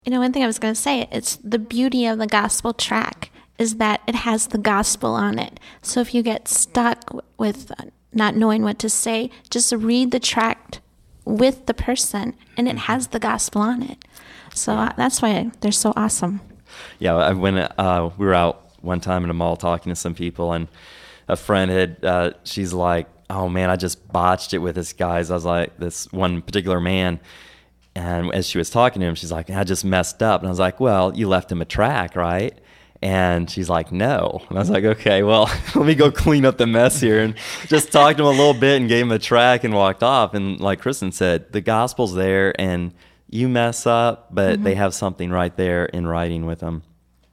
One thing I was going to say, it's the beauty of the gospel track is that it has the gospel on it. So if you get stuck with not knowing what to say, just read the tract with the person, and it has the gospel on it. So that's why they're so awesome. Yeah, when we were out one time in a mall talking to some people, and a friend had, she's like, oh man, I just botched it with this guy. I was like, this one particular man. And as she was talking to him, she's like, I just messed up. And I was like, well, you left him a track, right? And she's like, no. And I was like, okay, well, let me go clean up the mess here. And just talked to him a little bit and gave him a track and walked off. And like Kristen said, the gospel's there and you mess up, but they have something right there in writing with them.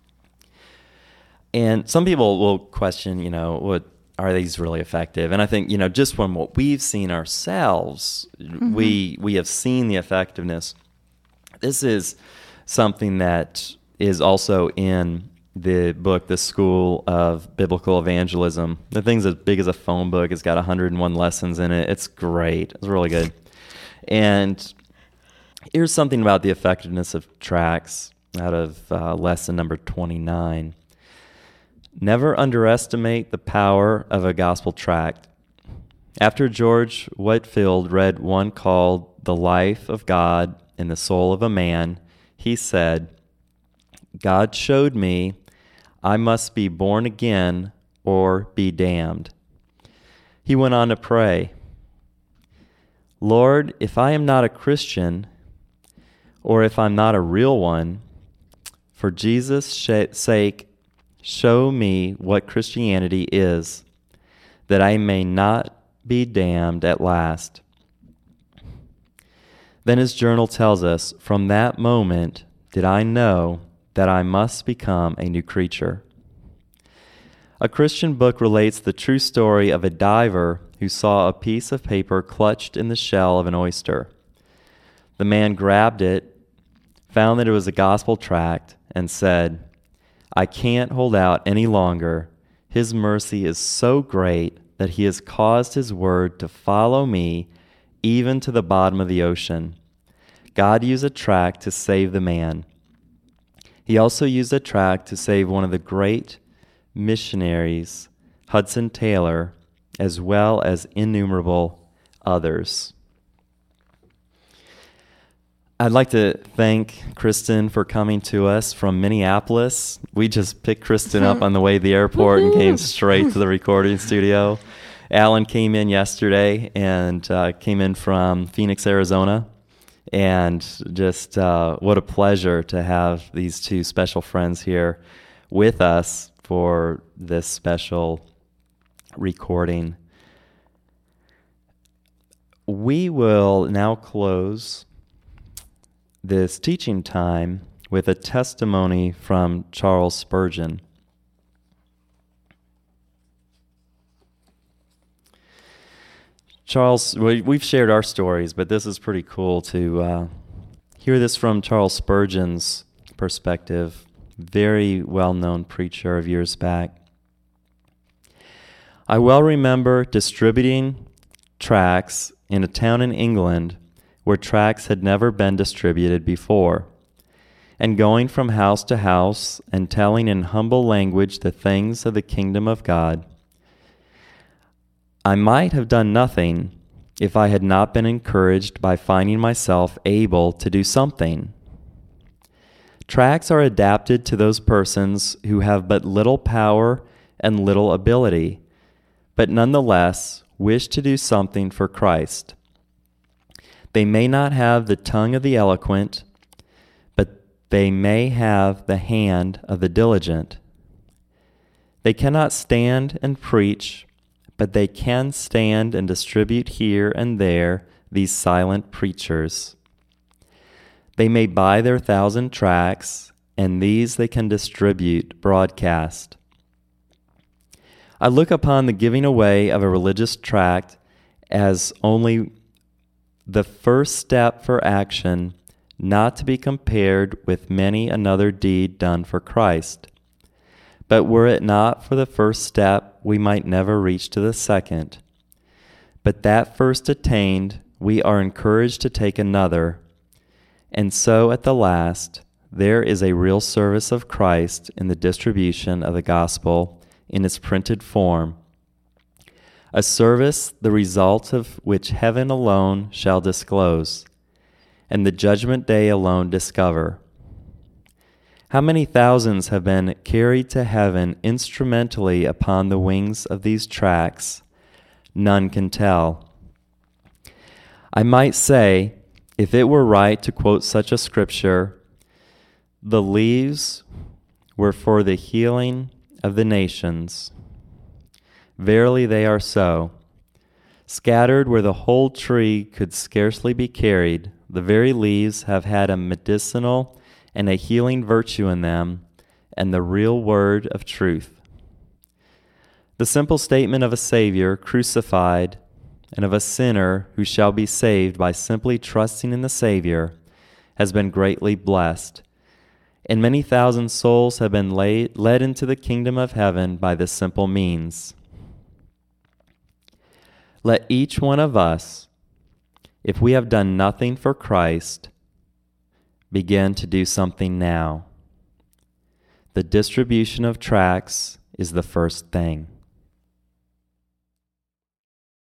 And some people will question, what are these really effective? And I think, just from what we've seen ourselves, we have seen the effectiveness. This is something that is also in the book, The School of Biblical Evangelism. The thing's as big as a phone book. It's got 101 lessons in it. It's great. It's really good. And here's something about the effectiveness of tracts out of lesson number 29. Never underestimate the power of a gospel tract. After George Whitefield read one called The Life of God in the Soul of a Man, he said, God showed me I must be born again or be damned. He went on to pray, Lord, if I am not a Christian, or if I'm not a real one, for Jesus' sake, show me what Christianity is, that I may not be damned at last. Then his journal tells us, from that moment did I know that I must become a new creature. A Christian book relates the true story of a diver who saw a piece of paper clutched in the shell of an oyster. The man grabbed it, found that it was a gospel tract, and said, I can't hold out any longer. His mercy is so great that he has caused his word to follow me even to the bottom of the ocean. God used a tract to save the man. He also used a tract to save one of the great missionaries, Hudson Taylor, as well as innumerable others. I'd like to thank Kristen for coming to us from Minneapolis. We just picked Kristen up on the way to the airport and came straight to the recording studio. Alan came in yesterday and came in from Phoenix, Arizona. And just what a pleasure to have these two special friends here with us for this special recording. We will now close this teaching time with a testimony from Charles Spurgeon. Charles, we've shared our stories, but this is pretty cool to hear this from Charles Spurgeon's perspective. Very well-known preacher of years back. I well remember distributing tracts in a town in England where tracts had never been distributed before, and going from house to house and telling in humble language the things of the kingdom of God. I might have done nothing if I had not been encouraged by finding myself able to do something. Tracts are adapted to those persons who have but little power and little ability, but nonetheless wish to do something for Christ. They may not have the tongue of the eloquent, but they may have the hand of the diligent. They cannot stand and preach, but they can stand and distribute here and there these silent preachers. They may buy their 1,000 tracts, and these they can distribute broadcast. I look upon the giving away of a religious tract as only the first step for action, not to be compared with many another deed done for Christ. But were it not for the first step, we might never reach to the second. But that first attained, we are encouraged to take another, and so at the last, there is a real service of Christ in the distribution of the gospel in its printed form, a service the result of which heaven alone shall disclose, and the judgment day alone discover. How many thousands have been carried to heaven instrumentally upon the wings of these tracts? None can tell. I might say, if it were right to quote such a scripture, the leaves were for the healing of the nations. Verily they are so. Scattered where the whole tree could scarcely be carried, the very leaves have had a medicinal and a healing virtue in them, and the real word of truth. The simple statement of a Savior crucified and of a sinner who shall be saved by simply trusting in the Savior has been greatly blessed, and many thousand souls have been led into the kingdom of heaven by this simple means. Let each one of us, if we have done nothing for Christ, begin to do something now. The distribution of tracts is the first thing.